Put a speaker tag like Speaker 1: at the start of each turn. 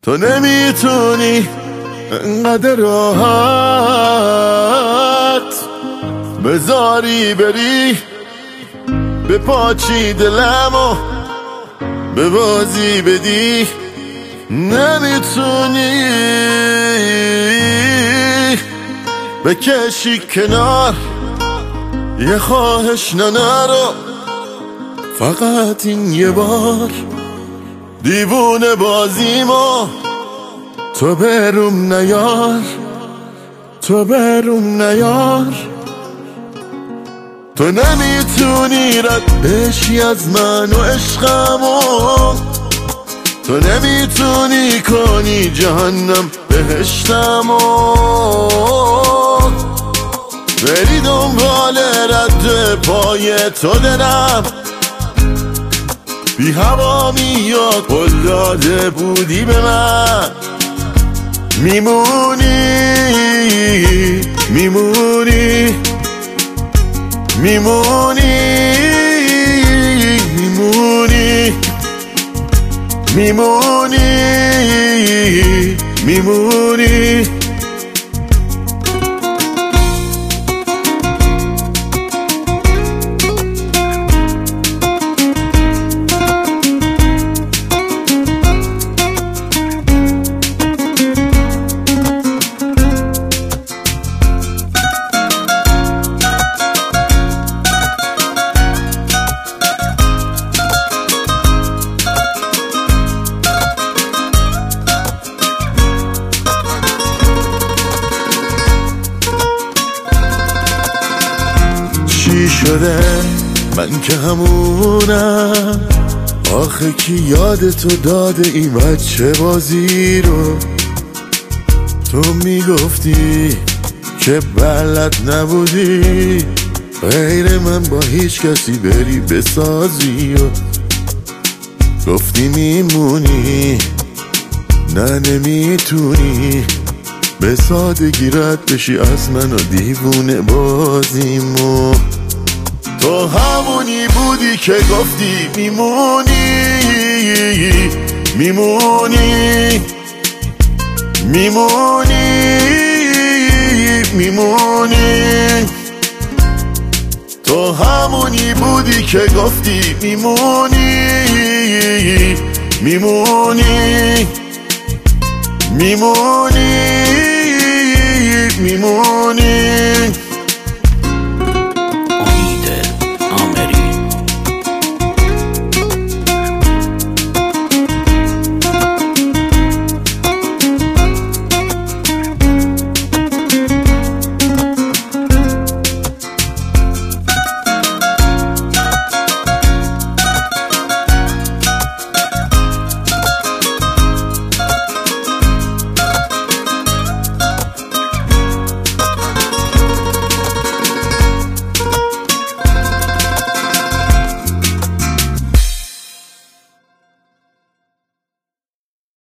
Speaker 1: تو نمیتونی انقدر راحت بذاری بری به پاچی دلمو به بازی بدی. نمیتونی بکشی کنار یه خواهش نرو، فقط این یه بار دیوونه بازیمو تو بروم نیار، تو بروم نیار. تو نمیتونی رد بشی از من و عشقمو، تو نمیتونی کنی جهنم بهشتمو، بری دنبال رد پای تو دلم بی هوا میاد قول داده بودی به من. میمونی میمونی میمونی میمونی میمونی میمونی. چی شده من که همونم، آخه کی یادتو داده این بچه بازی رو؟ تو میگفتی که بلد نبودی غیر من با هیچ کسی بری بسازی و گفتی میمونی، نه نمیتونی به سادگی رد بشی از من و دیوونه بازیمو. تو همونی بودی که گفتی میمونی میمونی میمونی میمونی. تو همونی بودی که گفتی میمونی میمونی میمونی میمونی.